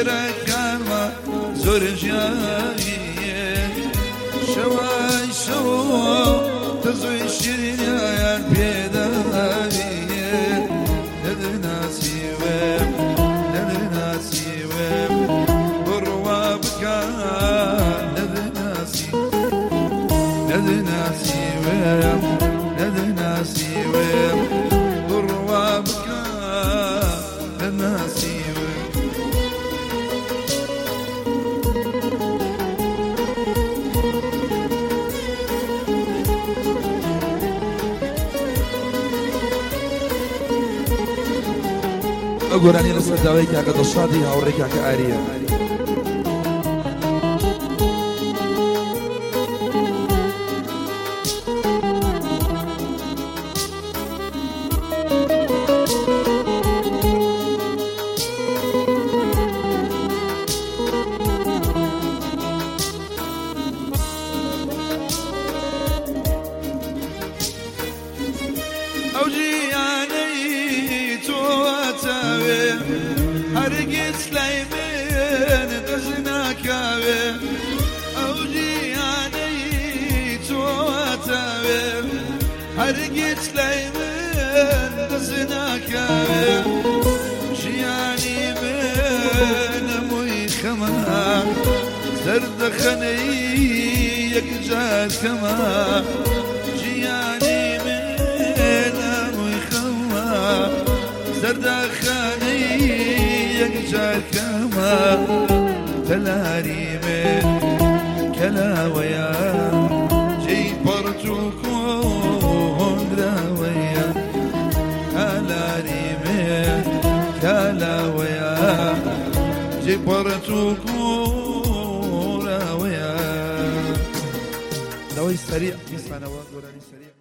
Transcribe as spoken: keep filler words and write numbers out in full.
شێرە کارمە زۆر ژیانیە شەوای شەوە تەزۆی شیرینیان پێداویە نەدەناسیوێم نەدەناسیوێم بڕوا بکە نەدەناسی نەدەناسیوێم نەدەناسیوێم بڕوا بکە نەدەناسیوێم گۆرانی لەسەر داوای کاکە دڵشادی هاوڕێی کاکە ئاریە ئەو جیانەی تۆواتاوێ هەرگیز لای من دەست ناکاوێ ئەو جیانەی تۆواتاوێ هەرگیز لای من دەست ناکاوێ ژیانی من هەمووی خەمە زەردەخەنەی یەکجار کەمە ژیانی من هەمووی خەمە زەردەخەنەی یەکجار کەمە تەلاری من کەلاوەیە جێی پەڕت و کۆنراوەیە تەلاری من کەلاوەیە جێی پەڕت و کۆنراوەیە داوای سەریع میسانەوە گۆرانی سەریع